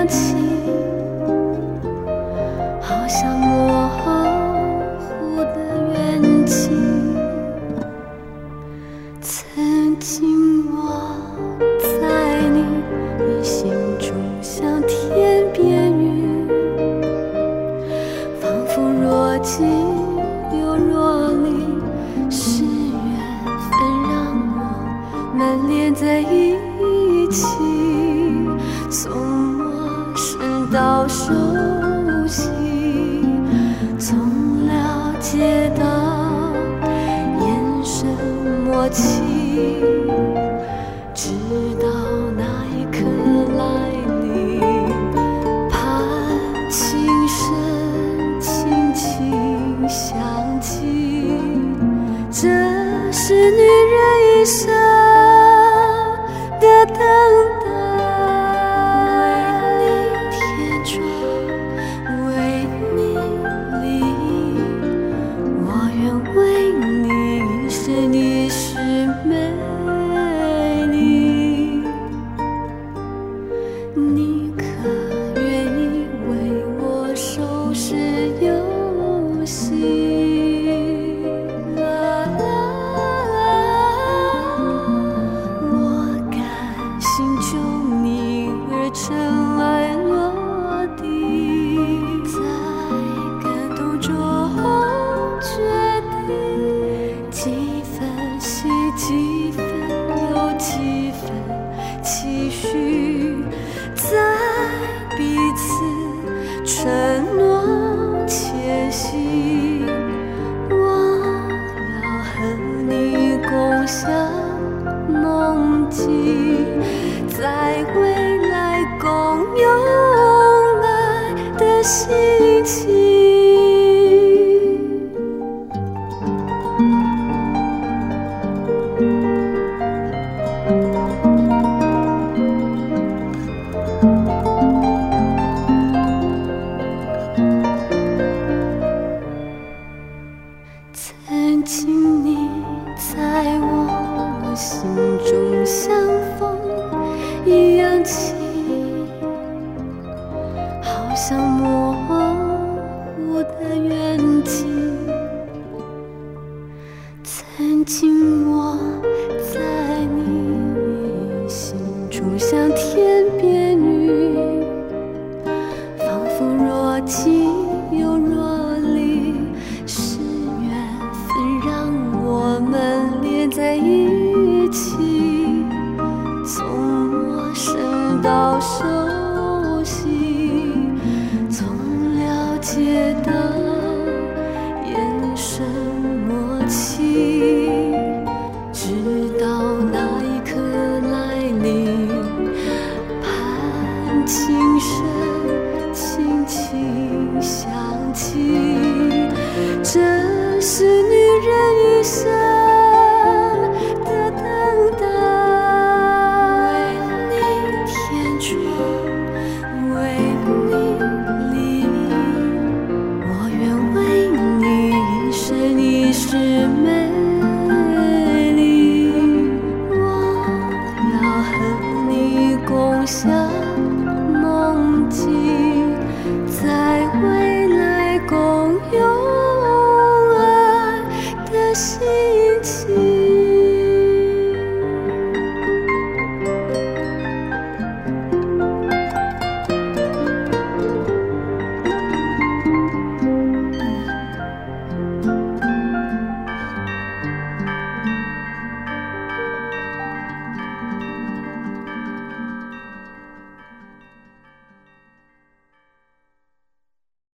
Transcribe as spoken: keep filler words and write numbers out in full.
扬起，好像模糊的远景。曾经我在你心中像天边云，仿佛若即又若离，是缘分让我们连在一起。从陌生到熟悉，从了解到眼神默契，直到那一刻来临，盼情深轻轻响起。这是女人一生的等待，几分有几分期许，在彼此承诺前行。我要和你共享梦境，在未来共有爱的心情。曾经你在我心中像风一样轻，好像模糊的远景。曾经我在你心中像天边云，仿佛若即又若离，是缘分让我们连在一起。从陌生到熟悉，从了解到眼神默契，直到那一刻来临，盼情深轻轻响起。这是女人一生的等待，为你天窗，为你立，我愿为你一生一世美丽。我要和你共享